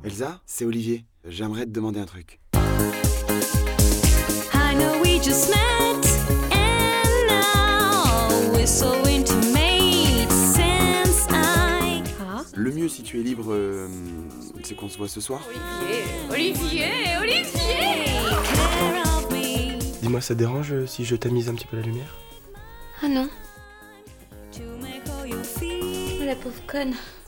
Elsa, c'est Olivier. J'aimerais te demander un truc. I know we just met, and now we're so intimate since I... Ah. Le mieux si tu es libre, c'est qu'on se voit ce soir. Olivier Care of me. Dis-moi, ça dérange si je tamise un petit peu la lumière? Ah non, To make all you feel. oh, la pauvre conne.